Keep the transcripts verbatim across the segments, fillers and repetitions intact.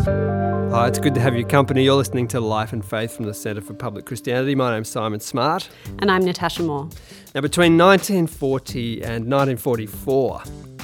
Hi, it's good to have your company. You're listening to Life and Faith from the Centre for Public Christianity. My name's Simon Smart. And I'm Natasha Moore. Now, between nineteen forty and nineteen forty-four,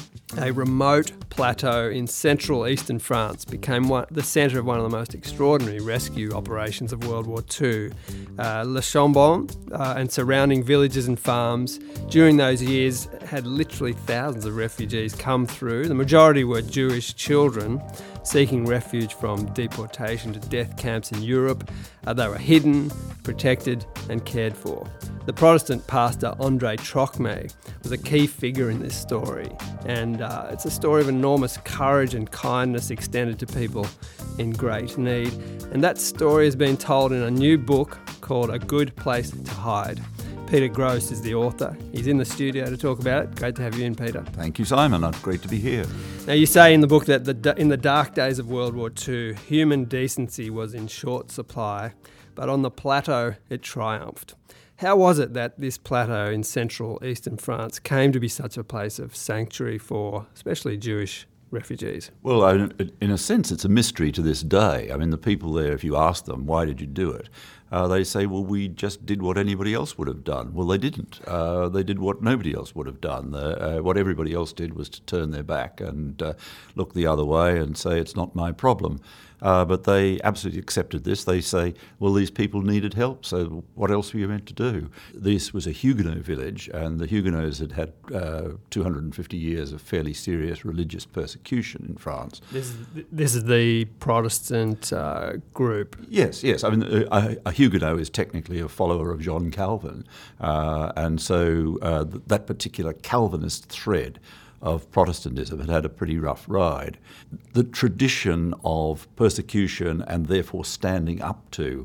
a remote plateau in central eastern France became one, the centre of one of the most extraordinary rescue operations of World War Two. Uh, Le Chambon uh, and surrounding villages and farms during those years had literally thousands of refugees come through. The majority were Jewish children seeking refuge from deportation to death camps in Europe. Uh, they were hidden, protected and cared for. The Protestant pastor André Trocmé was a key figure in this story, and uh, it's a story of enormous courage and kindness extended to people in great need. And that story has been told in a new book called A Good Place to Hide. Peter Gross is the author. He's in the studio to talk about it. Great to have you in, Peter. Thank you, Simon. It's great to be here. Now, you say in the book that the, in the dark days of World War Two, human decency was in short supply, but on the plateau it triumphed. How was it that this plateau in central eastern France came to be such a place of sanctuary for especially Jewish refugees? Well, in a sense, it's a mystery to this day. I mean, the people there, if you ask them, why did you do it? Uh, they say, well, we just did what anybody else would have done. Well, they didn't. Uh, they did what nobody else would have done. Uh, what everybody else did was to turn their back and uh, look the other way and say, it's not my problem. Uh, but they absolutely accepted this. They say, well, these people needed help, so what else were you meant to do? This was a Huguenot village, and the Huguenots had had uh, two hundred fifty years of fairly serious religious persecution in France. This is, this is the Protestant uh, group. Yes, yes. I mean, a, a Huguenot is technically a follower of John Calvin, uh, and so uh, th- that particular Calvinist thread of Protestantism had had a pretty rough ride. The tradition of persecution and therefore standing up to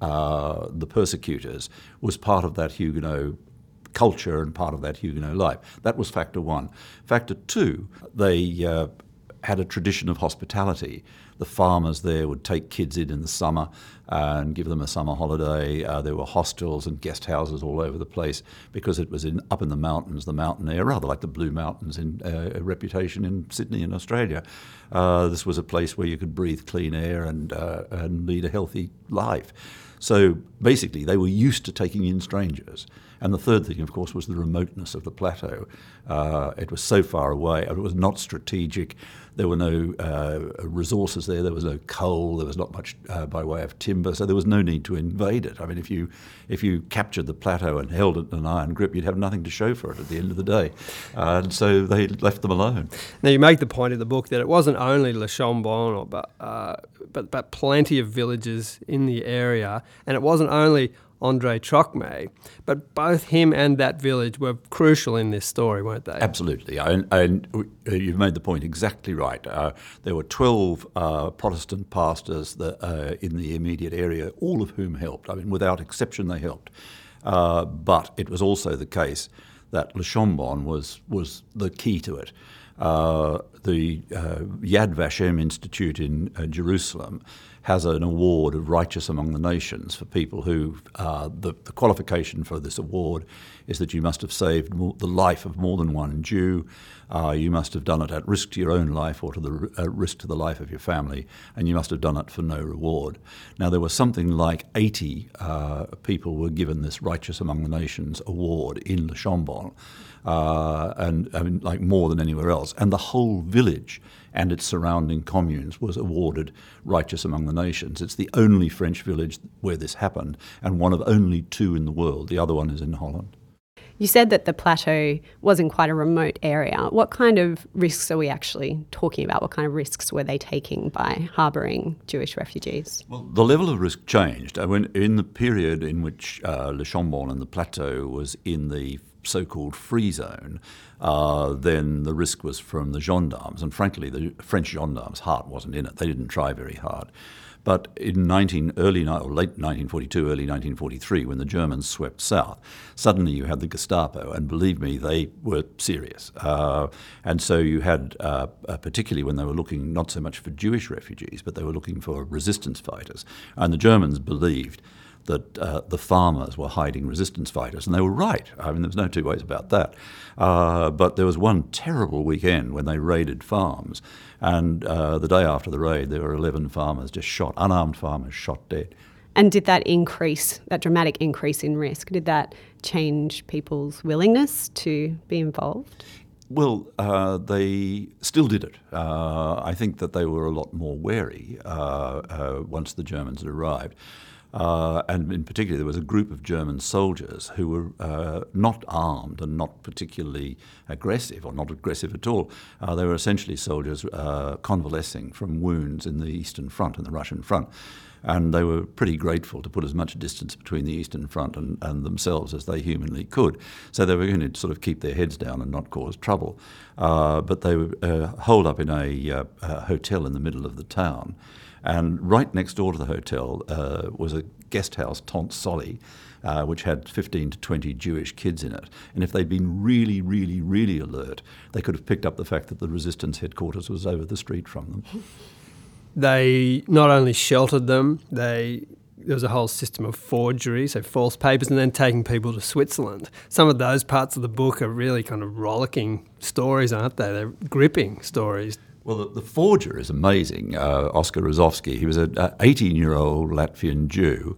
uh, the persecutors was part of that Huguenot culture and part of that Huguenot life. That was factor one. Factor two, they uh, had a tradition of hospitality. The farmers there would take kids in in the summer and give them a summer holiday. Uh, there were hostels and guest houses all over the place because it was in up in the mountains, the mountain air, rather like the Blue Mountains in uh, a reputation in Sydney in Australia. Uh, this was a place where you could breathe clean air and uh, and lead a healthy life. So basically, they were used to taking in strangers. And the third thing, of course, was the remoteness of the plateau. Uh, it was so far away. It was not strategic. There were no uh, resources there. There was no coal. There was not much uh, by way of timber. So there was no need to invade it. I mean, if you if you captured the plateau and held it in an iron grip, you'd have nothing to show for it at the end of the day. Uh, and so they left them alone. Now, you make the point in the book that it wasn't only Le Chambon, or, but, uh, but, but plenty of villages in the area. And it wasn't only André Trocmé, but both him and that village were crucial in this story, weren't they? Absolutely, and, and you've made the point exactly right. Uh, there were twelve uh, Protestant pastors that, uh, in the immediate area, all of whom helped. I mean, without exception, they helped. Uh, but it was also the case that Le Chambon was, was the key to it. Uh, the uh, Yad Vashem Institute in uh, Jerusalem has an award of Righteous Among the Nations for people who, uh, the, the qualification for this award is that you must have saved more, the life of more than one Jew, uh, you must have done it at risk to your own life or to the uh, risk to the life of your family, and you must have done it for no reward. Now, there was something like eighty uh, people were given this Righteous Among the Nations award in Le Chambon, uh, and I mean, like more than anywhere else, and the whole village and its surrounding communes was awarded Righteous Among the Nations. It's the only French village where this happened, and one of only two in the world. The other one is in Holland. You said that the plateau was in quite a remote area. What kind of risks are we actually talking about? What kind of risks were they taking by harbouring Jewish refugees? Well, the level of risk changed. I mean, in the period in which uh, Le Chambon and the plateau was in the so-called free zone, uh, then the risk was from the gendarmes. And frankly, the French gendarmes' heart wasn't in it. They didn't try very hard. But in nineteen, early, or late nineteen forty-two, early nineteen forty-three, when the Germans swept south, suddenly you had the Gestapo, and believe me, they were serious. Uh, and so you had, uh, uh, particularly when they were looking not so much for Jewish refugees, but they were looking for resistance fighters. And the Germans believed that uh, the farmers were hiding resistance fighters, and they were right. I mean, there was no two ways about that. Uh, but there was one terrible weekend when they raided farms, and uh, the day after the raid, there were eleven farmers just shot, unarmed farmers shot dead. And did that increase, that dramatic increase in risk, did that change people's willingness to be involved? Well, uh, they still did it. Uh, I think that they were a lot more wary uh, uh, once the Germans had arrived. Uh, and in particular, there was a group of German soldiers who were uh, not armed and not particularly aggressive, or not aggressive at all. Uh, they were essentially soldiers uh, convalescing from wounds in the Eastern Front, in the Russian front. And they were pretty grateful to put as much distance between the Eastern Front and, and themselves as they humanly could. So they were going to sort of keep their heads down and not cause trouble. Uh, but they were uh, holed up in a, uh, a hotel in the middle of the town. And right next door to the hotel uh, was a guest house, Tante Solly, uh, which had fifteen to twenty Jewish kids in it. And if they'd been really, really, really alert, they could have picked up the fact that the resistance headquarters was over the street from them. They not only sheltered them, they there was a whole system of forgery, so false papers, and then taking people to Switzerland. Some of those parts of the book are really kind of rollicking stories, aren't they? They're gripping stories. Well, the, the forger is amazing, uh, Oskar Rozovsky. He was an eighteen-year-old Latvian Jew,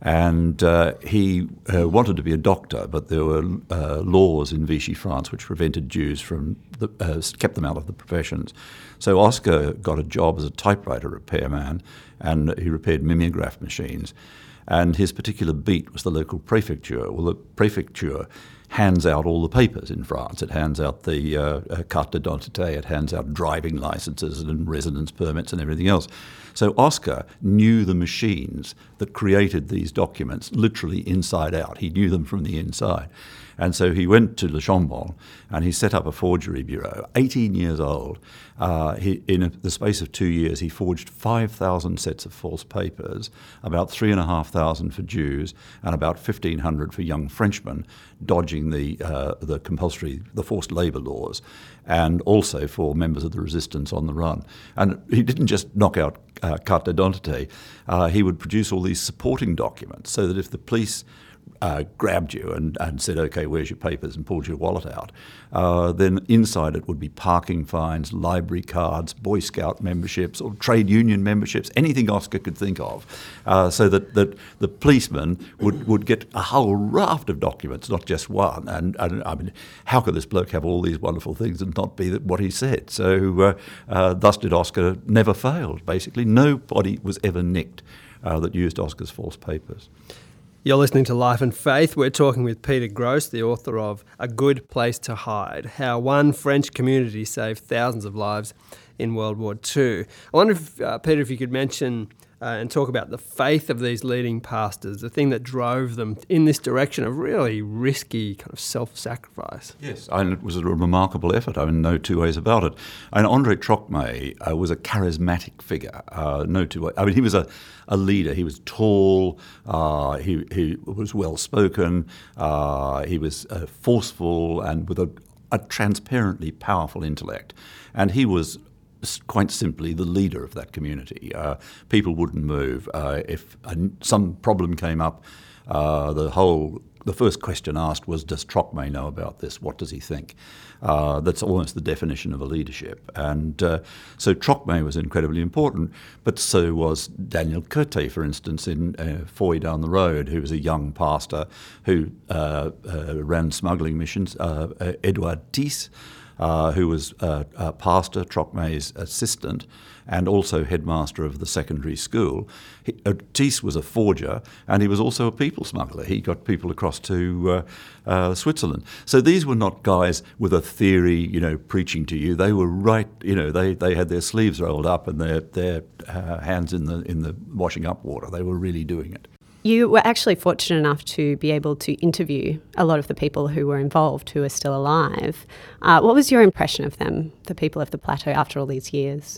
and uh, he uh, wanted to be a doctor, but there were uh, laws in Vichy France which prevented Jews from, the, uh, kept them out of the professions. So Oskar got a job as a typewriter repairman, and he repaired mimeograph machines. And his particular beat was the local prefecture. Well, the prefecture hands out all the papers in France. It hands out the uh, uh, carte d'identité, it hands out driving licenses and residence permits and everything else. So Oskar knew the machines that created these documents literally inside out. He knew them from the inside. And so he went to Le Chambon and he set up a forgery bureau. eighteen years old. Uh, he, in a, the space of two years, he forged five thousand sets of false papers, about three thousand five hundred for Jews and about fifteen hundred for young Frenchmen, dodging the uh, the compulsory, the forced labour laws, and also for members of the resistance on the run. And he didn't just knock out uh, carte d'identité, uh, he would produce all these supporting documents so that if the police Uh, grabbed you and, and said, OK, where's your papers, and pulled your wallet out, uh, then inside it would be parking fines, library cards, Boy Scout memberships, or trade union memberships, anything Oskar could think of, uh, so that, that the policeman would, would get a whole raft of documents, not just one. And, and I mean, how could this bloke have all these wonderful things and not be what he said? So uh, uh, thus did Oskar, never failed, basically. Nobody was ever nicked uh, that used Oskar's false papers. You're listening to Life and Faith. We're talking with Peter Grosz, the author of A Good Place to Hide, How One French Community Saved Thousands of Lives in World War Two. I wonder, if, uh, Peter, if you could mention uh, and talk about the faith of these leading pastors, the thing that drove them in this direction of really risky kind of self-sacrifice. Yes, and it was a remarkable effort. I mean, no two ways about it. And André Trocmé uh, was a charismatic figure. Uh, no two ways. I mean, he was a, a leader. He was tall. Uh, he he was well spoken. Uh, he was uh, forceful and with a, a transparently powerful intellect. And he was quite simply the leader of that community. Uh, people wouldn't move. Uh, if a, some problem came up, uh, the whole the first question asked was, does Trocmé know about this? What does he think? Uh, that's almost the definition of a leadership. And uh, so Trocmé was incredibly important, but so was Daniel Coetzee, for instance, in uh, Foy down the road, who was a young pastor who uh, uh, ran smuggling missions, uh, uh, Edouard Thies, Uh, who was uh, a pastor, Trocmé's assistant, and also headmaster of the secondary school. He, uh, Thies was a forger, and he was also a people smuggler. He got people across to uh, uh, Switzerland. So these were not guys with a theory, you know, preaching to you. They were right, you know, they, they had their sleeves rolled up and their their uh, hands in the in the washing up water. They were really doing it. You were actually fortunate enough to be able to interview a lot of the people who were involved, who are still alive. Uh, what was your impression of them, the people of the plateau, after all these years?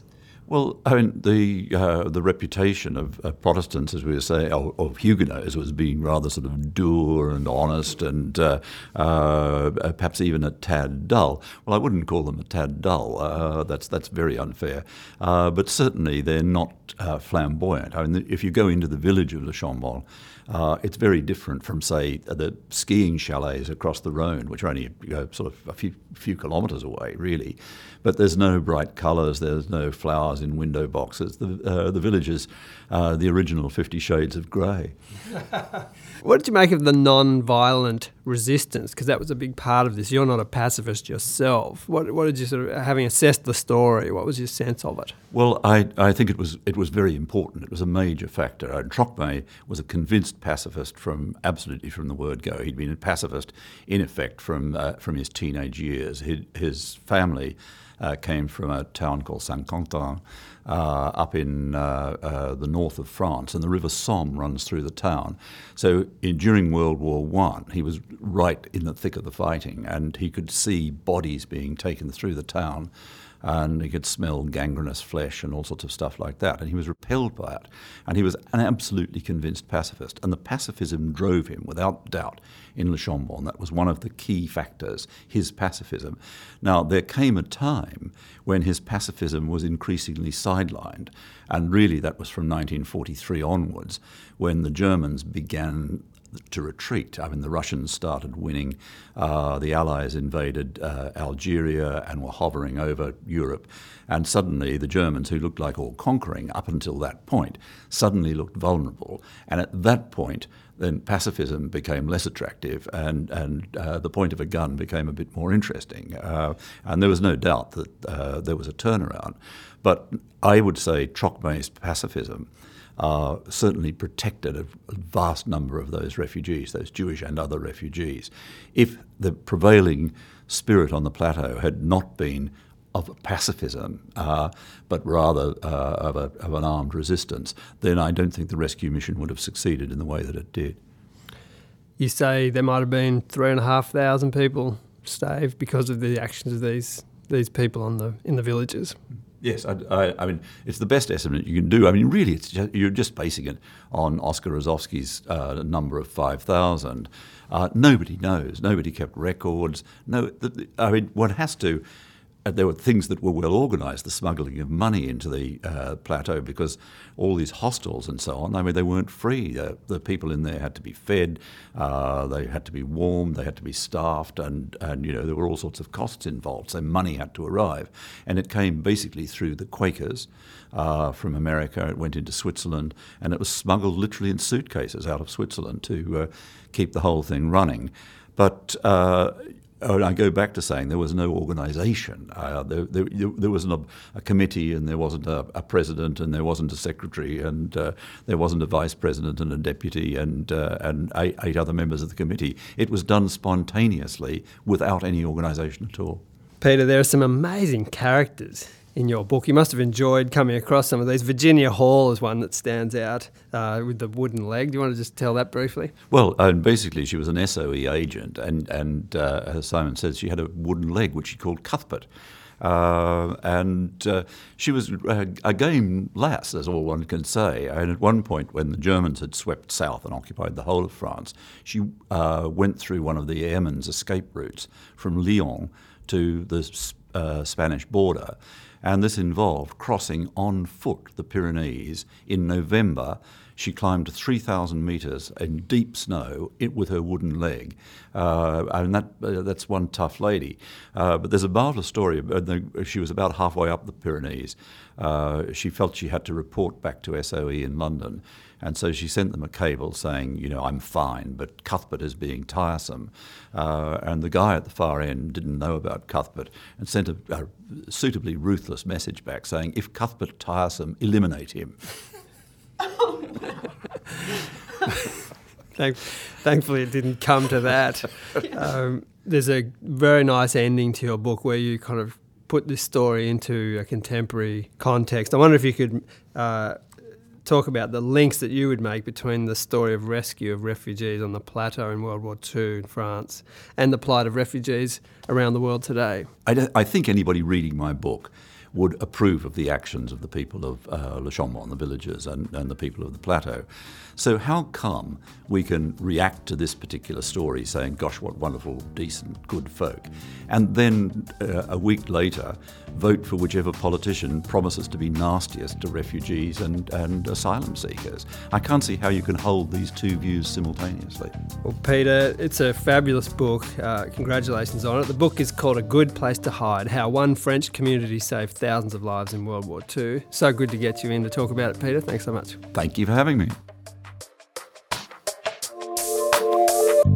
Well, I mean, the uh, the reputation of uh, Protestants, as we were saying, of, of Huguenots, was being rather sort of dour and honest, and uh, uh, perhaps even a tad dull. Well, I wouldn't call them a tad dull. Uh, that's that's very unfair. Uh, but certainly, they're not uh, flamboyant. I mean, if you go into the village of Le Chambon, Uh, it's very different from, say, the skiing chalets across the Rhone, which are only you know, sort of a few, few kilometres away, really. But there's no bright colours, there's no flowers in window boxes. The, uh, the village is uh, the original Fifty Shades of Grey. What did you make of the non-violent resistance? Because that was a big part of this. You're not a pacifist yourself. What, what did you sort of, having assessed the story, what was your sense of it? Well, I, I think it was it was very important. It was a major factor. Uh, Trocmé was a convinced pacifist from absolutely from the word go. He'd been a pacifist in effect from uh, from his teenage years. His, his family uh, came from a town called Saint-Quentin uh, up in uh, uh, the north of France, and the River Somme runs through the town. So in, during World War One, he was right in the thick of the fighting, and he could see bodies being taken through the town, and he could smell gangrenous flesh and all sorts of stuff like that, and he was repelled by it. And he was an absolutely convinced pacifist, and the pacifism drove him, without doubt, in Le Chambon. That was one of the key factors, his pacifism. Now, there came a time when his pacifism was increasingly sidelined, and really that was from nineteen forty-three onwards, when the Germans began to retreat. I mean, the Russians started winning. Uh, the Allies invaded uh, Algeria and were hovering over Europe. And suddenly the Germans, who looked like all conquering up until that point, suddenly looked vulnerable. And at that point, then pacifism became less attractive, and, and uh, the point of a gun became a bit more interesting. Uh, and there was no doubt that uh, there was a turnaround. But I would say Trocmé's pacifism Uh, certainly protected a vast number of those refugees, those Jewish and other refugees. If the prevailing spirit on the plateau had not been of pacifism, uh, but rather uh, of, a, of an armed resistance, then I don't think the rescue mission would have succeeded in the way that it did. You say there might have been three and a half thousand people saved because of the actions of these these people on the in the villages. Yes, I, I, I mean, it's the best estimate you can do. I mean, really, it's just, you're just basing it on Oscar Rozovsky's uh, number of five thousand. Uh, nobody knows. Nobody kept records. No, the, the, I mean, one has to. Uh, there were things that were well organised, the smuggling of money into the uh, plateau, because all these hostels and so on, I mean, they weren't free. Uh, the people in there had to be fed, uh, they had to be warmed, they had to be staffed, and, and, you know, there were all sorts of costs involved, so money had to arrive. And it came basically through the Quakers uh, from America. It went into Switzerland, and it was smuggled literally in suitcases out of Switzerland to uh, keep the whole thing running. But uh, Oh, I go back to saying there was no organisation. Uh, there, there, there wasn't a, a committee, and there wasn't a, a president, and there wasn't a secretary, and uh, there wasn't a vice president and a deputy, and uh, and eight, eight other members of the committee. It was done spontaneously without any organisation at all. Peter, there are some amazing characters in your book. You must have enjoyed coming across some of these. Virginia Hall is one that stands out uh, with the wooden leg. Do you want to just tell that briefly? Well, um, basically she was an S O E agent, and, and uh, as Simon says, she had a wooden leg which she called Cuthbert. Uh, and uh, she was a, a game lass, as all one can say. And at one point, when the Germans had swept south and occupied the whole of France, she uh, went through one of the airmen's escape routes from Lyon to the uh, Spanish border. And this involved crossing on foot the Pyrenees in November. She climbed three thousand metres in deep snow it, with her wooden leg. Uh, and that uh, that's one tough lady. Uh, but there's a marvellous story. Uh, she was about halfway up the Pyrenees. Uh, she felt she had to report back to S O E in London. And so she sent them a cable saying, you know, I'm fine, but Cuthbert is being tiresome. Uh, and the guy at the far end didn't know about Cuthbert and sent a, a suitably ruthless message back saying, if Cuthbert tiresome, eliminate him. Thank, thankfully, it didn't come to that. Um, there's a very nice ending to your book where you kind of put this story into a contemporary context. I wonder if you could uh, talk about the links that you would make between the story of rescue of refugees on the plateau in World War Two in France and the plight of refugees around the world today. I, I think anybody reading my book would approve of the actions of the people of uh, Le Chambon, the villagers, and, and the people of the plateau. So how come we can react to this particular story saying, gosh, what wonderful, decent, good folk, and then uh, a week later vote for whichever politician promises to be nastiest to refugees and, and asylum seekers? I can't see how you can hold these two views simultaneously. Well, Peter, it's a fabulous book. Uh, congratulations on it. The book is called A Good Place to Hide, How One French Community Saved Thousands of Lives in World War Two. So good to get you in to talk about it, Peter. Thanks so much. Thank you for having me.